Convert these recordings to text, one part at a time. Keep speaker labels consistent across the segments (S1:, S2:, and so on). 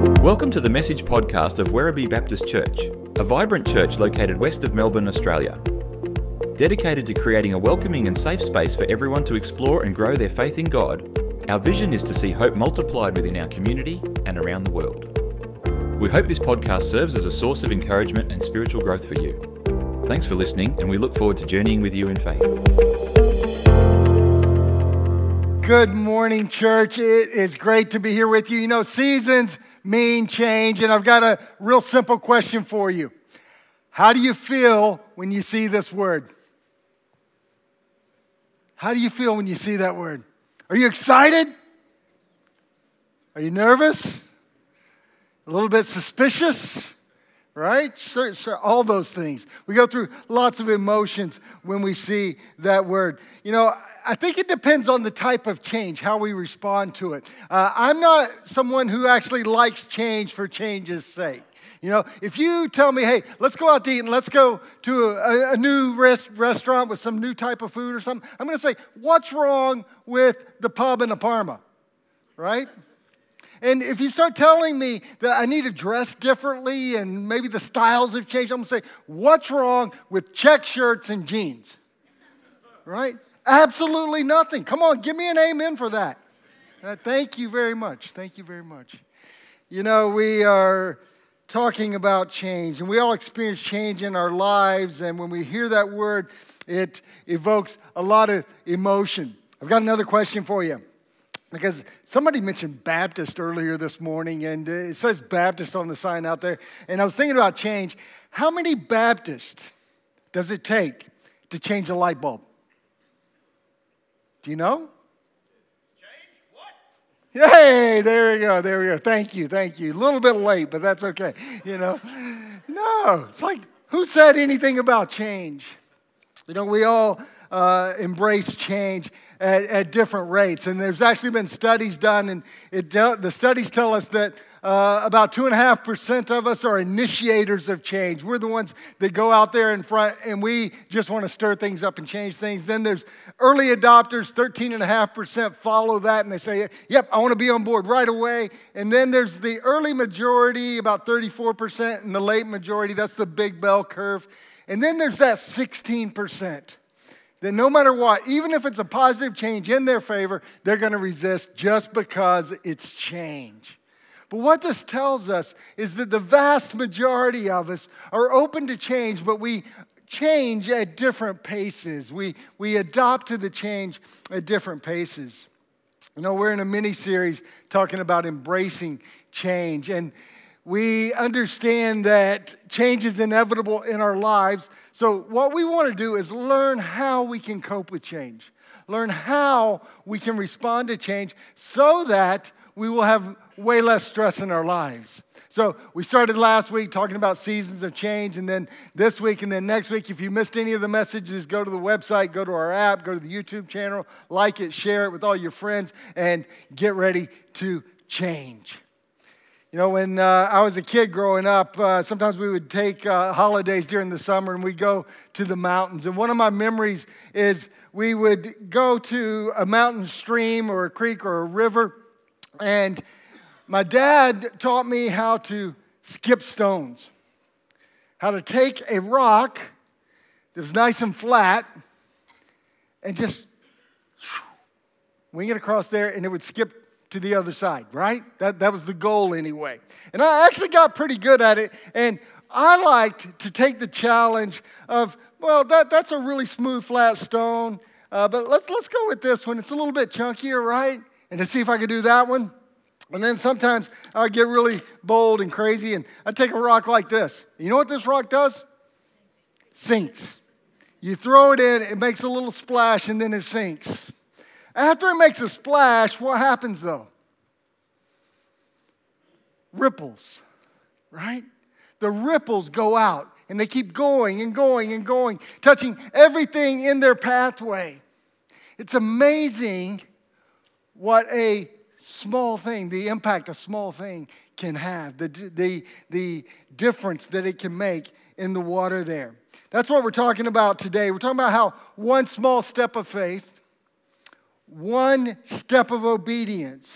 S1: Welcome to the Message podcast of Werribee Baptist Church, a vibrant church located west of Melbourne, Australia. Dedicated to creating a welcoming and safe space for everyone to explore and grow their faith in God, our vision is to see hope multiplied within our community and around the world. We hope this podcast serves as a source of encouragement and spiritual growth for you. Thanks for listening, and we look forward to journeying with you in faith.
S2: Good morning, church. It is great to be here with you. You know, seasons mean change, and I've got a real simple question for you. How do you feel when you see this word? How do you feel when you see that word? Are you excited? Are you nervous? A little bit suspicious? Right? Sure, all those things. We go through lots of emotions when we see that word. You know, I think it depends on the type of change, how we respond to it. I'm not someone who actually likes change for change's sake. You know, if you tell me, hey, let's go out to eat and let's go to a new restaurant with some new type of food or something, I'm going to say, what's wrong with the pub in the Parma? Right? And if you start telling me that I need to dress differently and maybe the styles have changed, I'm going to say, what's wrong with check shirts and jeans? Right? Absolutely nothing. Come on, give me an amen for that. Thank you very much. Thank you very much. You know, we are talking about change, and we all experience change in our lives, and when we hear that word, it evokes a lot of emotion. I've got another question for you. Because somebody mentioned Baptist earlier this morning, and it says Baptist on the sign out there. And I was thinking about change. How many Baptists does it take to change a light bulb? Do you know? Change what? Hey, there we go. Thank you. A little bit late, but that's okay. You know, no, it's like, who said anything about change? You know, we all embrace change at different rates. And there's actually been studies done, and the studies tell us that about 2.5% of us are initiators of change. We're the ones that go out there in front, and we just want to stir things up and change things. Then there's early adopters, 13.5% follow that, and they say, yep, I want to be on board right away. And then there's the early majority, about 34%, and the late majority, that's the big bell curve. And then there's that 16%. That no matter what, even if it's a positive change in their favor, they're going to resist just because it's change. But what this tells us is that the vast majority of us are open to change, but we change at different paces. We adopt to the change at different paces. You know, we're in a mini-series talking about embracing change, and we understand that change is inevitable in our lives. So what we want to do is learn how we can cope with change. Learn how we can respond to change so that we will have way less stress in our lives. So we started last week talking about seasons of change, and then this week and then next week, if you missed any of the messages, go to the website, go to our app, go to the YouTube channel, like it, share it with all your friends, and get ready to change. You know, when I was a kid growing up, sometimes we would take holidays during the summer and we'd go to the mountains. And one of my memories is we would go to a mountain stream or a creek or a river. And my dad taught me how to skip stones, how to take a rock that was nice and flat and just wing it across there, and it would skip to the other side, right? That was the goal anyway. And I actually got pretty good at it, and I liked to take the challenge of, well, that's a really smooth, flat stone, but let's go with this one. It's a little bit chunkier, right? And to see if I could do that one. And then sometimes I would get really bold and crazy, and I'd take a rock like this. You know what this rock does? Sinks. You throw it in, it makes a little splash, and then it sinks. After it makes a splash, what happens though? Ripples, right? The ripples go out and they keep going and going and going, touching everything in their pathway. It's amazing what a small thing, the impact a small thing can have, the difference that it can make in the water there. That's what we're talking about today. We're talking about how one small step of faith, one step of obedience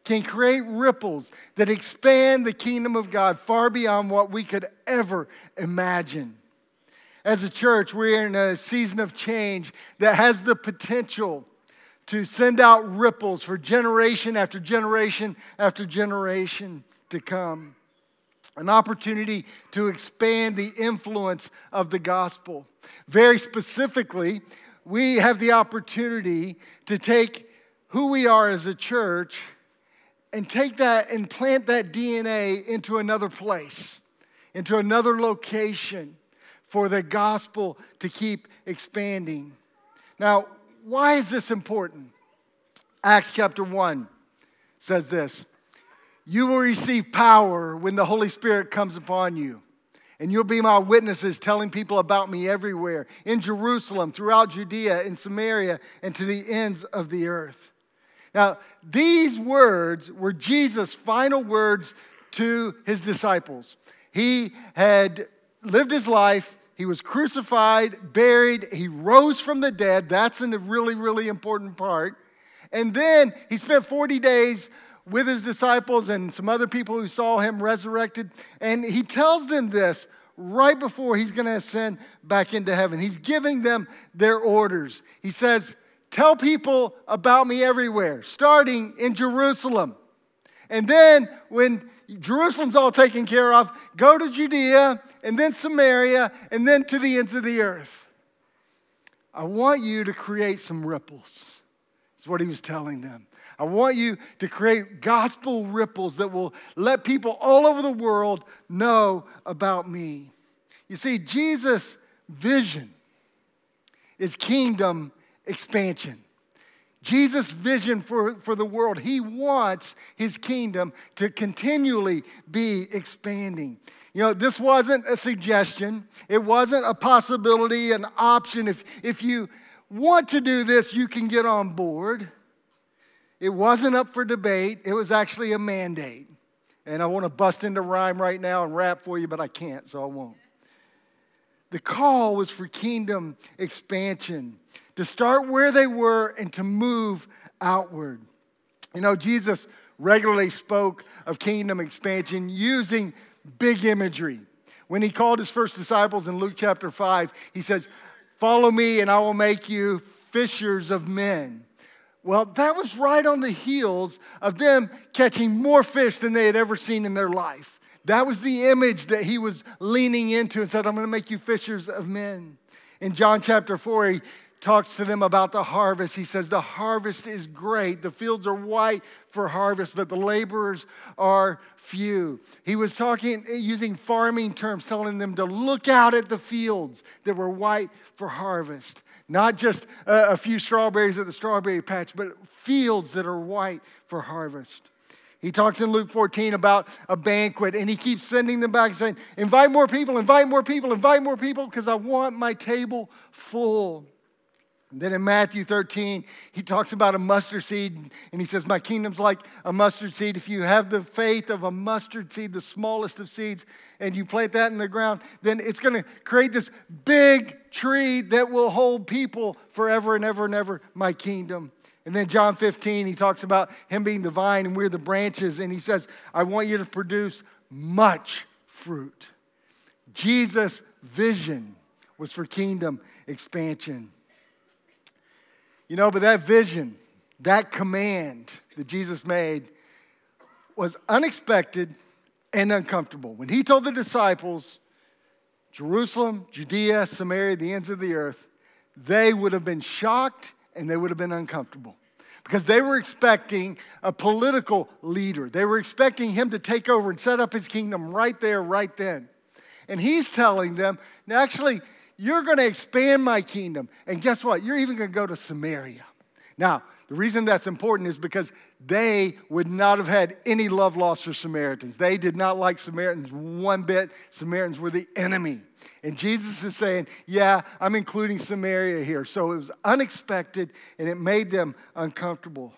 S2: can create ripples that expand the kingdom of God far beyond what we could ever imagine. As a church, we're in a season of change that has the potential to send out ripples for generation after generation after generation to come. An opportunity to expand the influence of the gospel. Very specifically, we have the opportunity to take who we are as a church and take that and plant that DNA into another place, into another location for the gospel to keep expanding. Now, why is this important? Acts chapter 1 says this: "You will receive power when the Holy Spirit comes upon you, and you'll be my witnesses, telling people about me everywhere, in Jerusalem, throughout Judea, in Samaria, and to the ends of the earth." Now, these words were Jesus' final words to his disciples. He had lived his life. He was crucified, buried. He rose from the dead. That's a really, really important part. And then he spent 40 days with his disciples and some other people who saw him resurrected. And he tells them this right before he's going to ascend back into heaven. He's giving them their orders. He says, "Tell people about me everywhere, starting in Jerusalem. And then when Jerusalem's all taken care of, go to Judea, and then Samaria, and then to the ends of the earth." I want you to create some ripples. That's what he was telling them. I want you to create gospel ripples that will let people all over the world know about me. You see, Jesus' vision is kingdom expansion. Jesus' vision for the world, he wants his kingdom to continually be expanding. You know, this wasn't a suggestion. It wasn't a possibility, an option. If you want to do this, you can get on board. It wasn't up for debate. It was actually a mandate. And I want to bust into rhyme right now and rap for you, but I can't, so I won't. The call was for kingdom expansion, to start where they were and to move outward. You know, Jesus regularly spoke of kingdom expansion using big imagery. When he called his first disciples in Luke chapter 5, he says, "Follow me and I will make you fishers of men." Well, that was right on the heels of them catching more fish than they had ever seen in their life. That was the image that he was leaning into and said, "I'm going to make you fishers of men." In John chapter 4, he talks to them about the harvest. He says, "The harvest is great. The fields are white for harvest, but the laborers are few." He was talking using farming terms, telling them to look out at the fields that were white for harvest. Not just a few strawberries at the strawberry patch, but fields that are white for harvest. He talks in Luke 14 about a banquet, and he keeps sending them back saying, invite more people, invite more people, invite more people, because I want my table full. And then in Matthew 13, he talks about a mustard seed, and he says, "My kingdom's like a mustard seed. If you have the faith of a mustard seed, the smallest of seeds, and you plant that in the ground, then it's going to create this big tree that will hold people forever and ever and ever, my kingdom." And then John 15, he talks about him being the vine and we're the branches, and he says, "I want you to produce much fruit." Jesus' vision was for kingdom expansion. You know, but that vision, that command that Jesus made was unexpected and uncomfortable. When he told the disciples, Jerusalem, Judea, Samaria, the ends of the earth, they would have been shocked and they would have been uncomfortable. Because they were expecting a political leader. They were expecting him to take over and set up his kingdom right there, right then. And he's telling them, "Now, actually, you're going to expand my kingdom. And guess what? You're even going to go to Samaria." Now, the reason that's important is because they would not have had any love lost for Samaritans. They did not like Samaritans one bit. Samaritans were the enemy. And Jesus is saying, yeah, I'm including Samaria here. So it was unexpected, and it made them uncomfortable.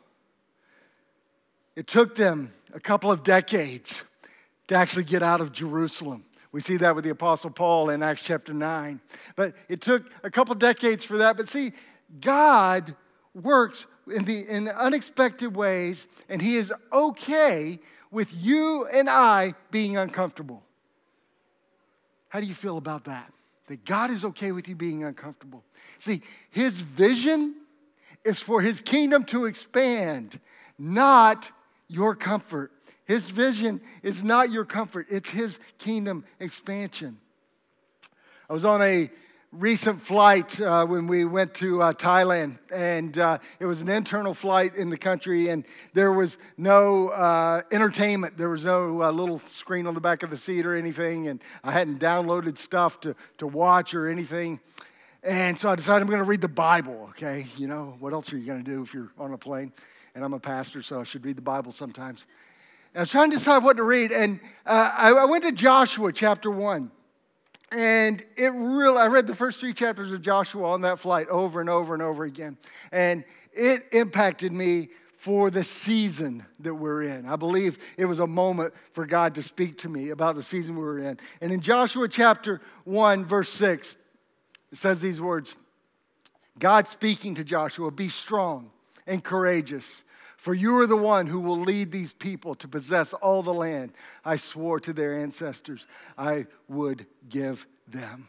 S2: It took them a couple of decades to actually get out of Jerusalem. We see that with the Apostle Paul in Acts chapter 9. But it took a couple decades for that. But see, God works in unexpected ways, and he is okay with you and I being uncomfortable. How do you feel about that? That God is okay with you being uncomfortable. See, his vision is for his kingdom to expand, not your comfort. His vision is not your comfort. It's his kingdom expansion. I was on a recent flight when we went to Thailand, and it was an internal flight in the country, and there was no entertainment. There was no little screen on the back of the seat or anything, and I hadn't downloaded stuff to watch or anything. And so I decided I'm going to read the Bible, okay? You know, what else are you going to do if you're on a plane? And I'm a pastor, so I should read the Bible sometimes. And I was trying to decide what to read, and I went to Joshua chapter 1. And I read the first 3 chapters of Joshua on that flight over and over and over again. And it impacted me for the season that we're in. I believe it was a moment for God to speak to me about the season we were in. And in Joshua chapter 1, verse 6, it says these words, God speaking to Joshua, be strong and courageous, for you are the one who will lead these people to possess all the land I swore to their ancestors I would give them.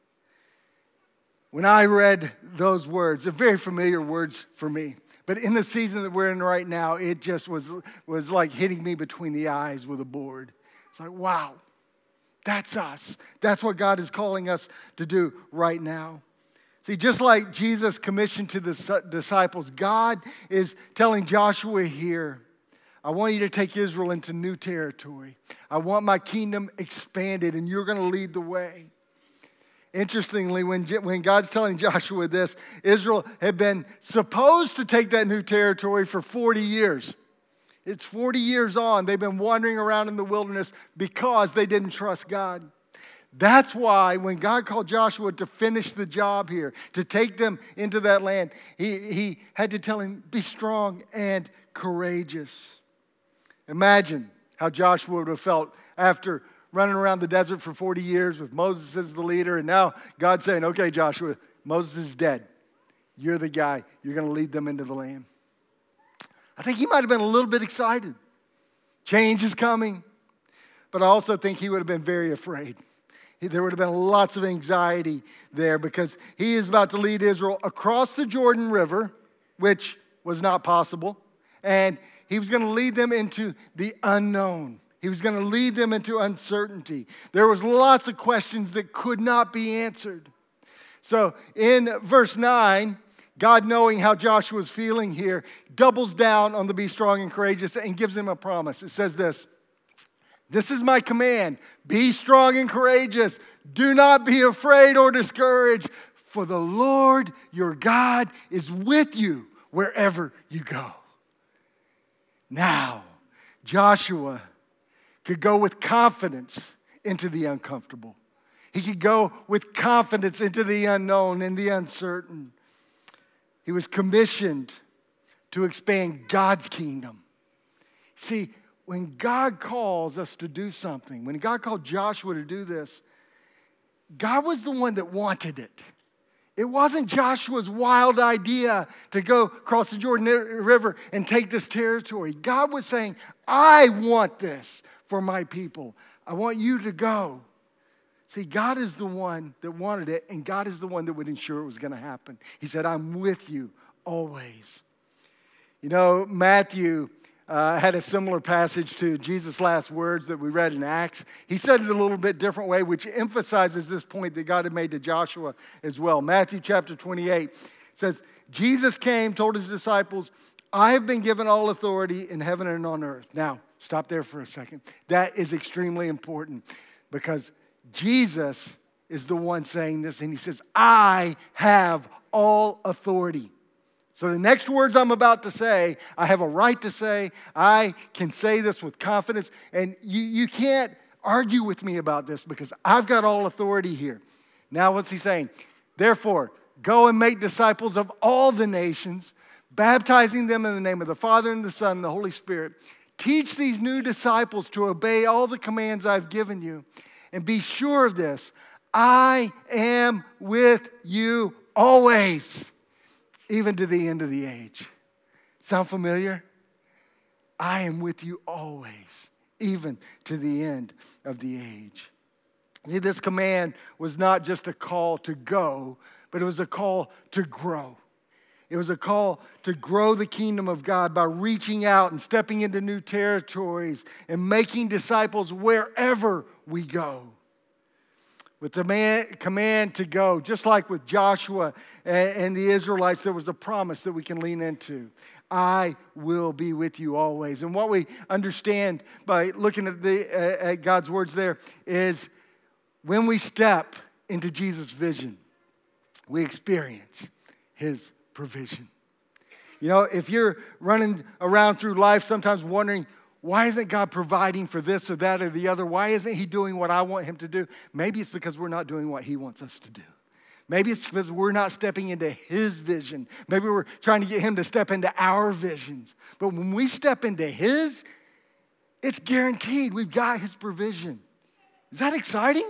S2: When I read those words, they're very familiar words for me. But in the season that we're in right now, it just was like hitting me between the eyes with a board. It's like, wow, that's us. That's what God is calling us to do right now. See, just like Jesus commissioned to the disciples, God is telling Joshua here, I want you to take Israel into new territory. I want my kingdom expanded, and you're going to lead the way. Interestingly, when God's telling Joshua this, Israel had been supposed to take that new territory for 40 years. It's 40 years on. They've been wandering around in the wilderness because they didn't trust God. That's why when God called Joshua to finish the job here, to take them into that land, he had to tell him, be strong and courageous. Imagine how Joshua would have felt after running around the desert for 40 years with Moses as the leader, and now God's saying, okay, Joshua, Moses is dead. You're the guy. You're going to lead them into the land. I think he might have been a little bit excited. Change is coming. But I also think he would have been very afraid. There would have been lots of anxiety there because he is about to lead Israel across the Jordan River, which was not possible. And he was going to lead them into the unknown. He was going to lead them into uncertainty. There was lots of questions that could not be answered. So in verse 9, God, knowing how Joshua was feeling here, doubles down on the be strong and courageous and gives him a promise. It says this is my command. Be strong and courageous. Do not be afraid or discouraged, for the Lord your God is with you wherever you go. Now, Joshua could go with confidence into the uncomfortable. He could go with confidence into the unknown and the uncertain. He was commissioned to expand God's kingdom. See, when God calls us to do something, when God called Joshua to do this, God was the one that wanted it. It wasn't Joshua's wild idea to go across the Jordan River and take this territory. God was saying, I want this for my people. I want you to go. See, God is the one that wanted it, and God is the one that would ensure it was going to happen. He said, I'm with you always. You know, Matthew had a similar passage to Jesus' last words that we read in Acts. He said it a little bit different way, which emphasizes this point that God had made to Joshua as well. Matthew chapter 28 says, Jesus came, told his disciples, I have been given all authority in heaven and on earth. Now, stop there for a second. That is extremely important because Jesus is the one saying this, and he says, I have all authority. So the next words I'm about to say, I have a right to say. I can say this with confidence, and you can't argue with me about this because I've got all authority here. Now what's he saying? Therefore, go and make disciples of all the nations, baptizing them in the name of the Father and the Son and the Holy Spirit. Teach these new disciples to obey all the commands I've given you. And be sure of this, I am with you always, even to the end of the age. Sound familiar? I am with you always, even to the end of the age. See, this command was not just a call to go, but it was a call to grow. It was a call to grow the kingdom of God by reaching out and stepping into new territories and making disciples wherever we go. With the command to go, just like with Joshua and the Israelites, there was a promise that we can lean into. I will be with you always. And what we understand by looking at God's words there is when we step into Jesus' vision, we experience his provision. You know, if you're running around through life sometimes wondering, why isn't God providing for this or that or the other? Why isn't he doing what I want him to do? Maybe it's because we're not doing what he wants us to do. Maybe it's because we're not stepping into his vision. Maybe we're trying to get him to step into our visions. But when we step into his, it's guaranteed. We've got his provision. Is that exciting?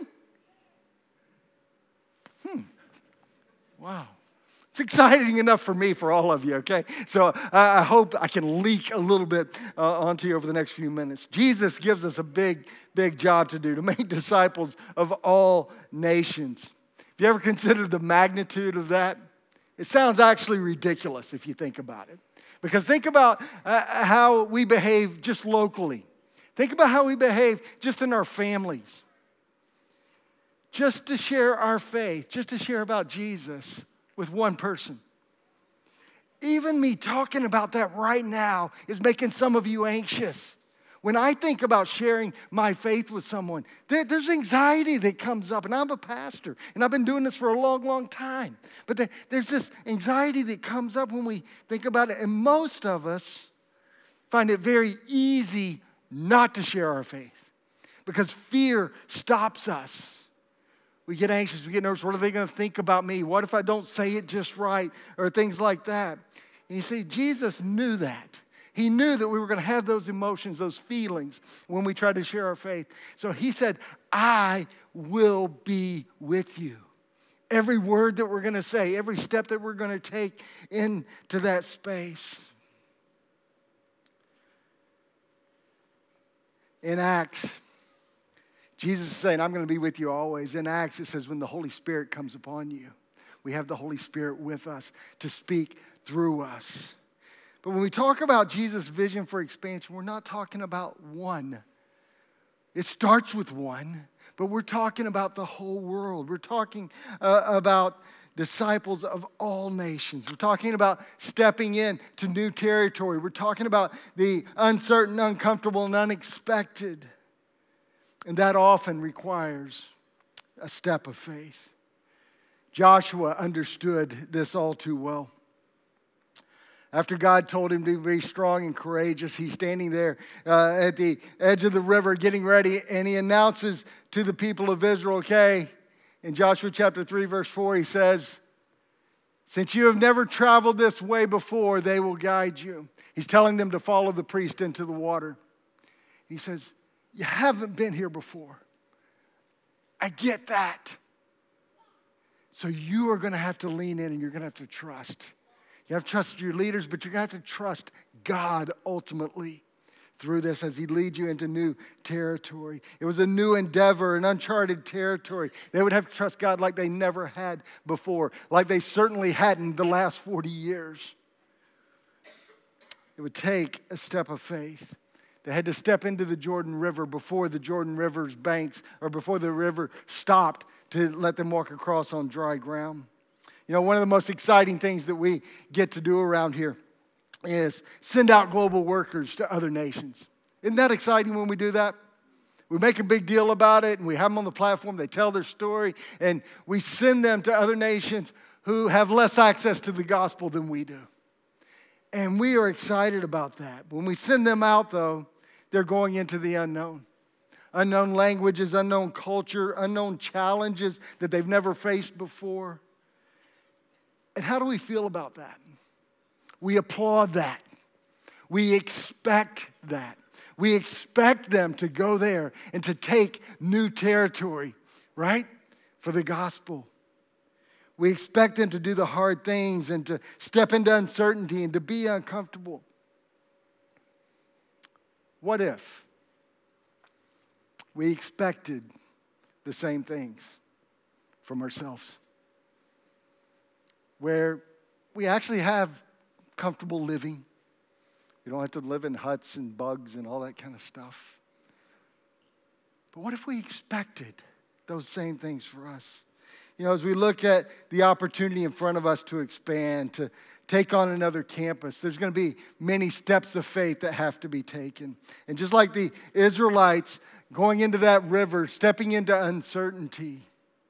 S2: Wow. It's exciting enough for me, for all of you, okay? So I hope I can leak a little bit onto you over the next few minutes. Jesus gives us a big, big job to do, to make disciples of all nations. Have you ever considered the magnitude of that? It sounds actually ridiculous if you think about it. Because think about how we behave just locally. Think about how we behave just in our families. Just to share our faith, just to share about Jesus with one person. Even me talking about that right now is making some of you anxious. When I think about sharing my faith with someone, there's anxiety that comes up. And I'm a pastor, and I've been doing this for a long, long time. But there's this anxiety that comes up when we think about it. And most of us find it very easy not to share our faith because fear stops us. We get anxious, we get nervous. What are they going to think about me? What if I don't say it just right? Or things like that. And you see, Jesus knew that. He knew that we were going to have those emotions, those feelings when we tried to share our faith. So he said, I will be with you. Every word that we're going to say, every step that we're going to take into that space. In Acts, Jesus is saying, I'm going to be with you always. In Acts, it says, when the Holy Spirit comes upon you, we have the Holy Spirit with us to speak through us. But when we talk about Jesus' vision for expansion, we're not talking about one. It starts with one, but we're talking about the whole world. We're talking about disciples of all nations. We're talking about stepping into new territory. We're talking about the uncertain, uncomfortable, and unexpected. And that often requires a step of faith. Joshua understood this all too well. After God told him to be strong and courageous, he's standing there at the edge of the river getting ready, and he announces to the people of Israel, okay, in Joshua chapter 3, verse 4, he says, since you have never traveled this way before, they will guide you. He's telling them to follow the priest into the water. He says, you haven't been here before. I get that. So you are going to have to lean in and you're going to have to trust. You have to trust your leaders, but you're going to have to trust God ultimately through this as he leads you into new territory. It was a new endeavor, an uncharted territory. They would have to trust God like they never had before, like they certainly hadn't the last 40 years. It would take a step of faith. They had to step into the Jordan River before the Jordan River's banks, or before the river stopped to let them walk across on dry ground. You know, one of the most exciting things that we get to do around here is send out global workers to other nations. Isn't that exciting when we do that? We make a big deal about it, and we have them on the platform. They tell their story, and we send them to other nations who have less access to the gospel than we do. And we are excited about that. When we send them out, though, they're going into the unknown. Unknown languages, unknown culture, unknown challenges that they've never faced before. And how do we feel about that? We applaud that. We expect that. We expect them to go there and to take new territory, right? For the gospel. We expect them to do the hard things and to step into uncertainty and to be uncomfortable. What if we expected the same things from ourselves? Where we actually have comfortable living. We don't have to live in huts and bugs and all that kind of stuff. But what if we expected those same things for us? You know, as we look at the opportunity in front of us to expand, to take on another campus, there's going to be many steps of faith that have to be taken. And just like the Israelites going into that river, stepping into uncertainty,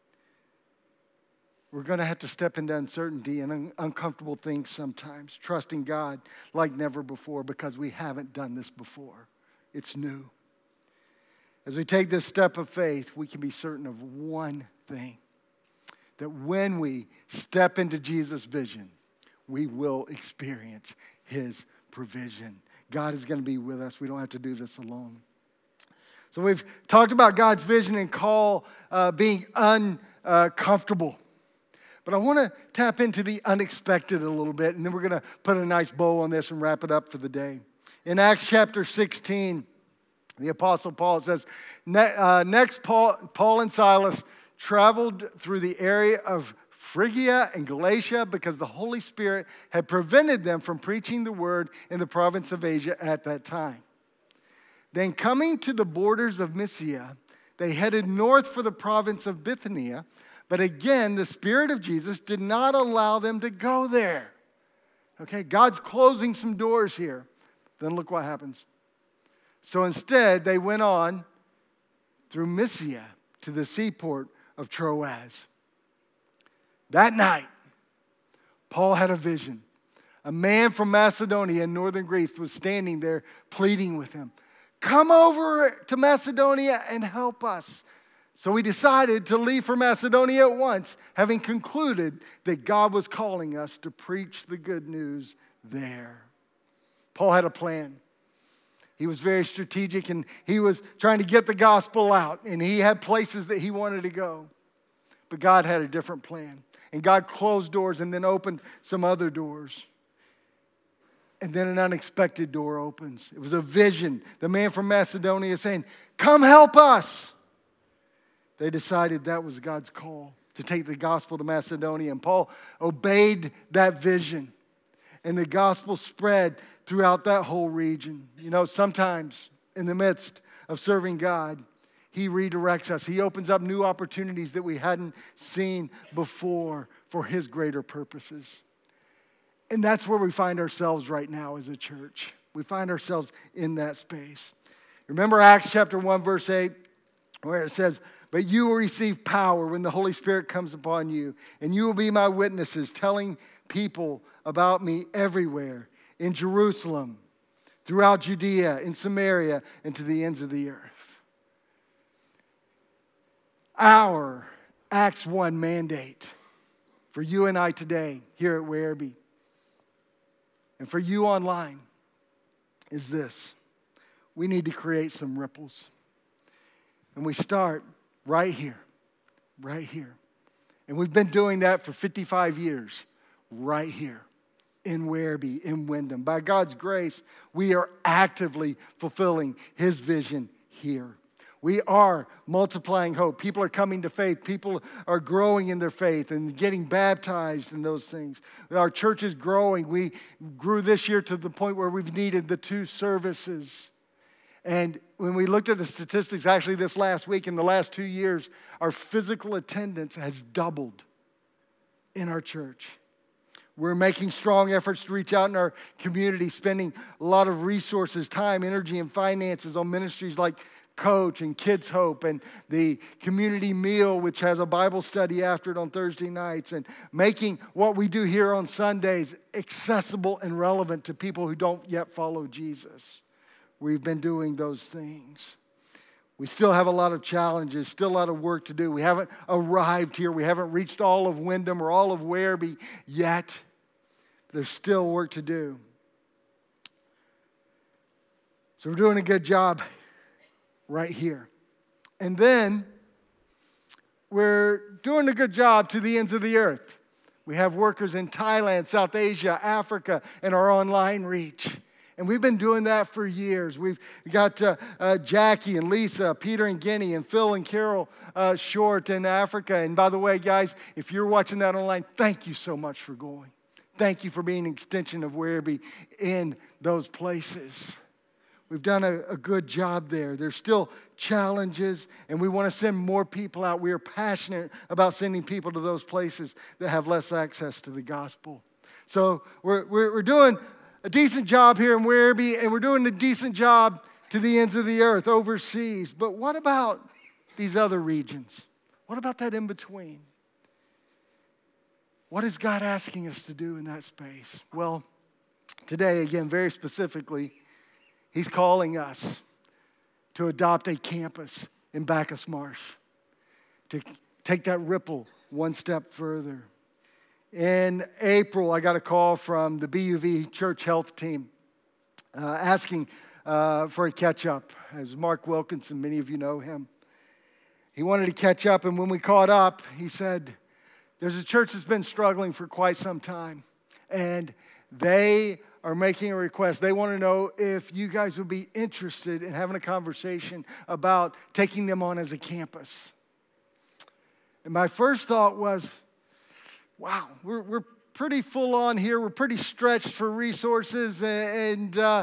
S2: we're going to have to step into uncertainty and uncomfortable things sometimes, trusting God like never before because we haven't done this before. It's new. As we take this step of faith, we can be certain of one thing, that when we step into Jesus' vision, we will experience His provision. God is going to be with us. We don't have to do this alone. So we've talked about God's vision and call being uncomfortable. But I want to tap into the unexpected a little bit, and then we're going to put a nice bow on this and wrap it up for the day. In Acts chapter 16, the Apostle Paul says, next Paul and Silas traveled through the area of Phrygia and Galatia because the Holy Spirit had prevented them from preaching the word in the province of Asia at that time. Then coming to the borders of Mysia, they headed north for the province of Bithynia, but again, the Spirit of Jesus did not allow them to go there. Okay, God's closing some doors here. Then look what happens. So instead, they went on through Mysia to the seaport of Troas. That night, Paul had a vision. A man from Macedonia in northern Greece was standing there pleading with him. Come over to Macedonia and help us. So we decided to leave for Macedonia at once, having concluded that God was calling us to preach the good news there. Paul had a plan. He was very strategic, and he was trying to get the gospel out, and he had places that he wanted to go. But God had a different plan, and God closed doors and then opened some other doors. And then an unexpected door opens. It was a vision. The man from Macedonia saying, come help us. They decided that was God's call to take the gospel to Macedonia. And Paul obeyed that vision. And the gospel spread throughout that whole region. You know, sometimes in the midst of serving God, He redirects us. He opens up new opportunities that we hadn't seen before for His greater purposes. And that's where we find ourselves right now as a church. We find ourselves in that space. Remember Acts chapter 1, verse 8, where it says, but you will receive power when the Holy Spirit comes upon you, and you will be my witnesses, telling people about me everywhere, in Jerusalem, throughout Judea, in Samaria, and to the ends of the earth. Our Acts 1 mandate for you and I today here at Werribee, and for you online, is this. We need to create some ripples. And we start right here. And we've been doing that for 55 years, right here in Werribee, in Windham. By God's grace, we are actively fulfilling His vision here. We are multiplying hope. People are coming to faith. People are growing in their faith and getting baptized in those things. Our church is growing. We grew this year to the point where we've needed the 2 services. And when we looked at the statistics, actually this last week, in the last 2 years, our physical attendance has doubled in our church. We're making strong efforts to reach out in our community, spending a lot of resources, time, energy, and finances on ministries like Coach and Kids Hope and the community meal, which has a Bible study after it on Thursday nights, and making what we do here on Sundays accessible and relevant to people who don't yet follow Jesus. We've been doing those things. We still have a lot of challenges, still a lot of work to do. We haven't arrived here. We haven't reached all of Windham or all of Werribee yet. There's still work to do. So we're doing a good job right here. And then we're doing a good job to the ends of the earth. We have workers in Thailand, South Asia, Africa, and our online reach. And we've been doing that for years. We've got Jackie and Lisa, Peter and Guinea, and Phil and Carol Short in Africa. And by the way, guys, if you're watching that online, thank you so much for going. Thank you for being an extension of Werribee in those places. We've done a good job there. There's still challenges, and we want to send more people out. We are passionate about sending people to those places that have less access to the gospel. So we're doing a decent job here in Werribee, and we're doing a decent job to the ends of the earth, overseas. But what about these other regions? What about that in between? What is God asking us to do in that space? Well, today, again, very specifically, He's calling us to adopt a campus in Bacchus Marsh, to take that ripple one step further. In April, I got a call from the BUV church health team asking for a catch-up. It was Mark Wilkinson, many of you know him. He wanted to catch up, and when we caught up, he said, there's a church that's been struggling for quite some time, and they are making a request. They want to know if you guys would be interested in having a conversation about taking them on as a campus. And my first thought was, wow, we're pretty full on here. We're pretty stretched for resources, but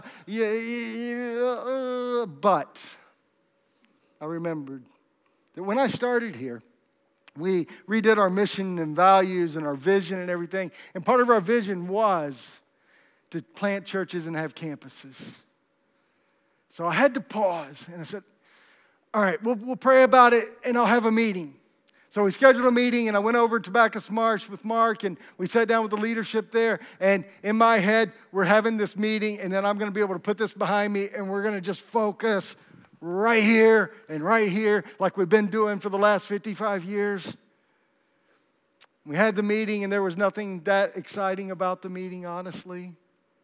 S2: I remembered that when I started here, we redid our mission and values and our vision and everything. And part of our vision was to plant churches and have campuses. So I had to pause, and I said, all right, we'll pray about it, and I'll have a meeting. So we scheduled a meeting, and I went over to Bacchus Marsh with Mark, and we sat down with the leadership there. And in my head, we're having this meeting, and then I'm going to be able to put this behind me, and we're going to just focus right here and right here like we've been doing for the last 55 years. We had the meeting, and there was nothing that exciting about the meeting, honestly.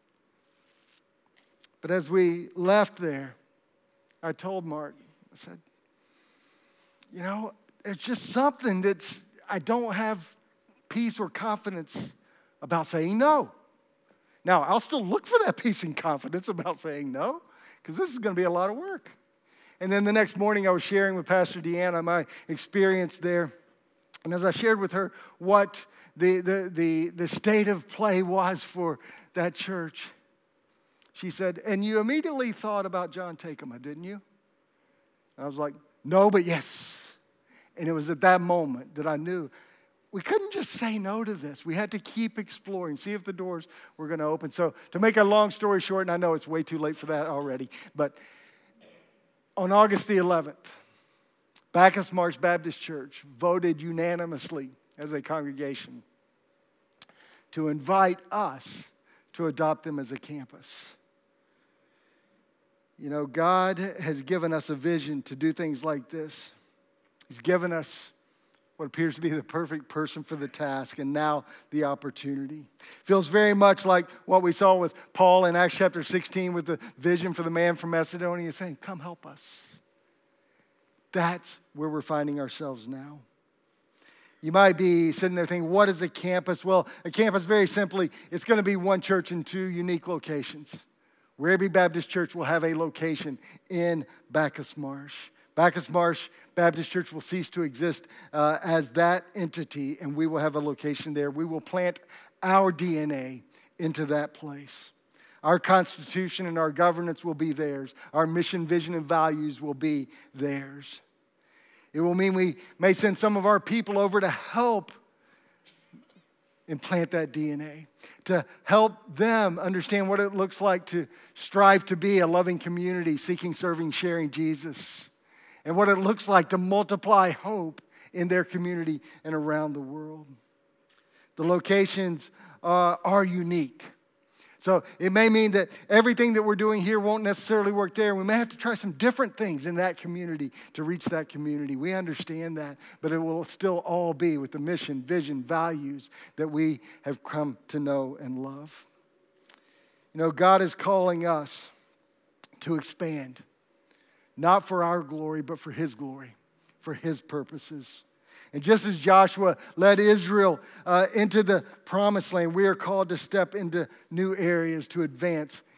S2: But as we left there, I told Mark, I said, you know, there's just something I don't have peace or confidence about saying no. Now, I'll still look for that peace and confidence about saying no, because this is going to be a lot of work. And then the next morning, I was sharing with Pastor Deanna my experience there. And as I shared with her what the state of play was for that church, she said, and you immediately thought about John Takema, didn't you? And I was like, no, but yes. And it was at that moment that I knew we couldn't just say no to this. We had to keep exploring, see if the doors were going to open. So to make a long story short, and I know it's way too late for that already, but on August the 11th, Bacchus Marsh Baptist Church voted unanimously as a congregation to invite us to adopt them as a campus. You know, God has given us a vision to do things like this. He's given us what appears to be the perfect person for the task, and now the opportunity. Feels very much like what we saw with Paul in Acts chapter 16 with the vision for the man from Macedonia saying, come help us. That's where we're finding ourselves now. You might be sitting there thinking, what is a campus? Well, a campus, very simply, it's going to be one church in two unique locations. Werribee Baptist Church will have a location in Bacchus Marsh. Bacchus Marsh Baptist Church will cease to exist as that entity, and we will have a location there. We will plant our DNA into that place. Our constitution and our governance will be theirs. Our mission, vision, and values will be theirs. It will mean we may send some of our people over to help implant that DNA, to help them understand what it looks like to strive to be a loving community, seeking, serving, sharing Jesus, and what it looks like to multiply hope in their community and around the world. The locations are unique. So it may mean that everything that we're doing here won't necessarily work there. We may have to try some different things in that community to reach that community. We understand that, but it will still all be with the mission, vision, values that we have come to know and love. You know, God is calling us to expand, not for our glory, but for His glory, for His purposes. And just as Joshua led Israel into the promised land, we are called to step into new areas to advance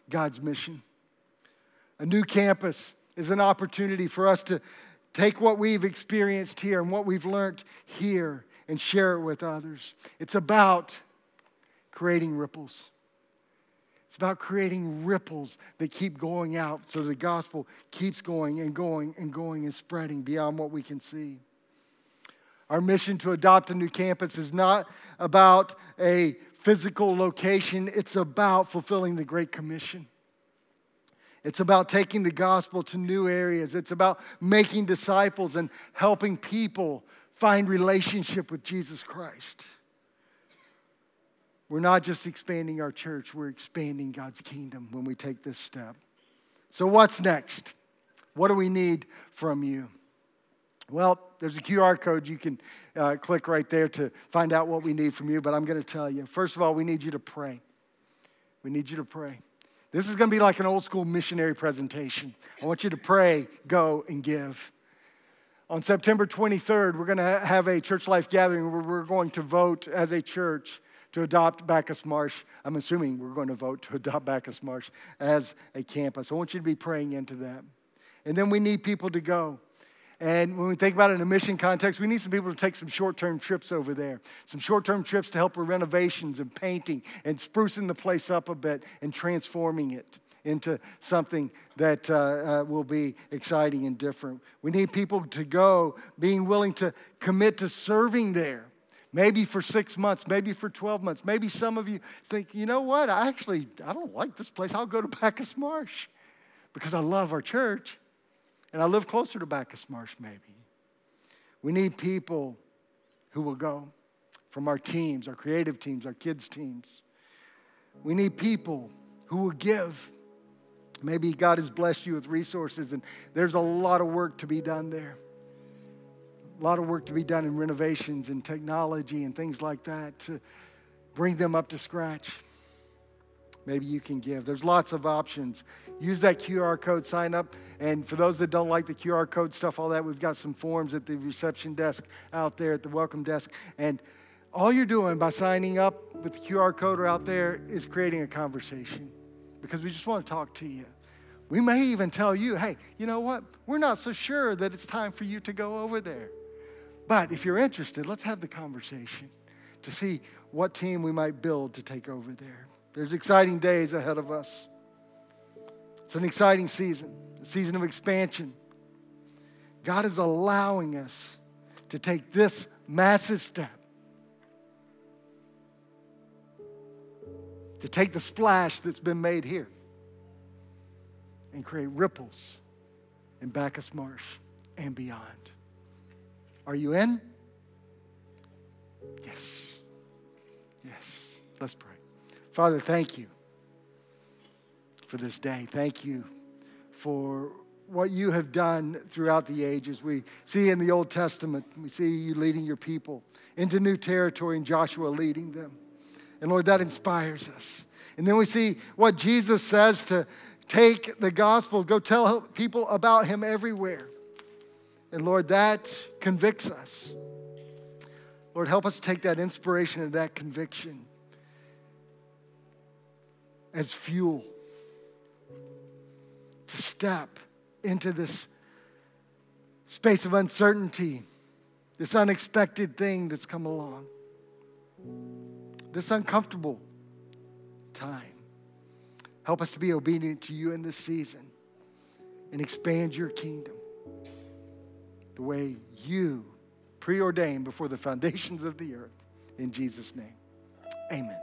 S2: God's mission. A new campus is an opportunity for us to take what we've experienced here and what we've learned here and share it with others. It's about creating ripples. It's about creating ripples that keep going out so the gospel keeps going and going and going and spreading beyond what we can see. Our mission to adopt a new campus is not about a physical location. It's about fulfilling the Great Commission. It's about taking the gospel to new areas. It's about making disciples and helping people find relationship with Jesus Christ. We're not just expanding our church, we're expanding God's kingdom when we take this step. So what's next? What do we need from you? Well, there's a QR code you can click right there to find out what we need from you, but I'm going to tell you. First of all, we need you to pray. We need you to pray. This is going to be like an old school missionary presentation. I want you to pray, go, and give. On September 23rd, we're going to have a church life gathering where we're going to vote as a church to adopt Bacchus Marsh. I'm assuming we're going to vote to adopt Bacchus Marsh as a campus. I want you to be praying into that. And then we need people to go. And when we think about it in a mission context, we need some people to take some short-term trips over there. Some short-term trips to help with renovations and painting and sprucing the place up a bit and transforming it into something that will be exciting and different. We need people to go being willing to commit to serving there. Maybe for 6 months, maybe for 12 months. Maybe some of you think, you know what, I don't like this place. I'll go to Bacchus Marsh because I love our church and I live closer to Bacchus Marsh maybe. We need people who will go from our teams, our creative teams, our kids' teams. We need people who will give. Maybe God has blessed you with resources and there's a lot of work to be done there. A lot of work to be done in renovations and technology and things like that to bring them up to scratch. Maybe you can give. There's lots of options. Use that QR code, sign up. And for those that don't like the QR code stuff, all that, we've got some forms at the reception desk out there at the welcome desk. And all you're doing by signing up with the QR code or out there is creating a conversation because we just want to talk to you. We may even tell you, hey, you know what? We're not so sure that it's time for you to go over there. But if you're interested, let's have the conversation to see what team we might build to take over there. There's exciting days ahead of us. It's an exciting season, a season of expansion. God is allowing us to take this massive step, to take the splash that's been made here and create ripples in Bacchus Marsh and beyond. Are you in? Yes. Yes. Let's pray. Father, thank you for this day. Thank you for what you have done throughout the ages. We see in the Old Testament, we see you leading your people into new territory and Joshua leading them. And Lord, that inspires us. And then we see what Jesus says to take the gospel, go tell people about him everywhere. And Lord, that convicts us. Lord, help us take that inspiration and that conviction as fuel to step into this space of uncertainty, this unexpected thing that's come along, this uncomfortable time. Help us to be obedient to you in this season and expand your kingdom the way you preordained before the foundations of the earth. In Jesus' name, amen.